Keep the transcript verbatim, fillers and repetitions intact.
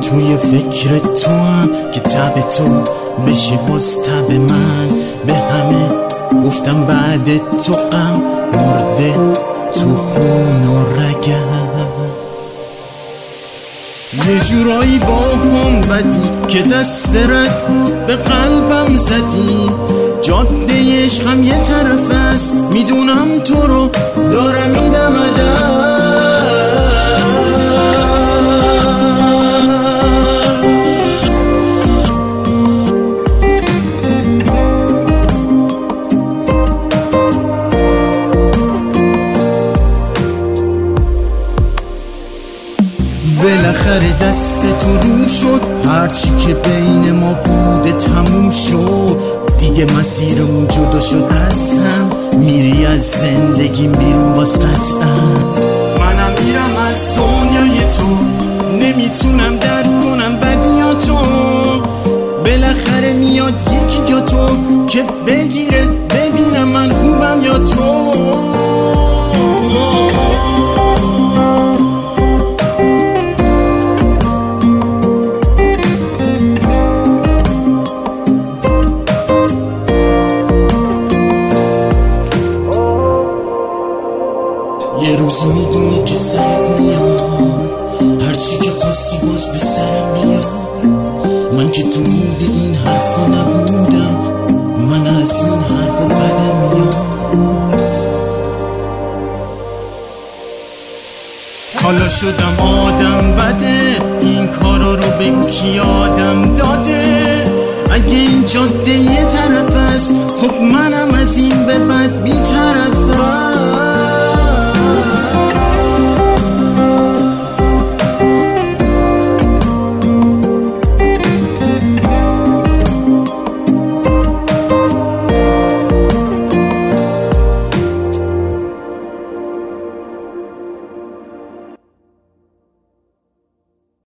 توی فکر تو هم که تب تو بشه باز تب من. به همه گفتم بعد تو غم مرده تو خون و رگم. یه جورایی با هم بدی که دست رد به قلبم زدی. جاده عشقم یه طرف است، میدونم تو رو دارم میدم بالاخره دست تو رو شد، هرچی که بین ما بوده تموم شد. دیگه مسیرمون جدا شد از هم، میری از زندگیم بیرون باز قطعا. منم میرم از دنیای تو، نمیتونم درک کنم بدیاتو. بالاخره میاد یکی جا تو که بگیره ببینم من خوبم یا تو. یه روزی میدونی که سرت میاد، هرچی که خواستی باز به سرم میاد. من که تو مود این حرفا نبودم، من از این حرفا بدم میاد. حالا شدم آدم بده، این کارا رو بگو کی آدم داده. اگه این جاده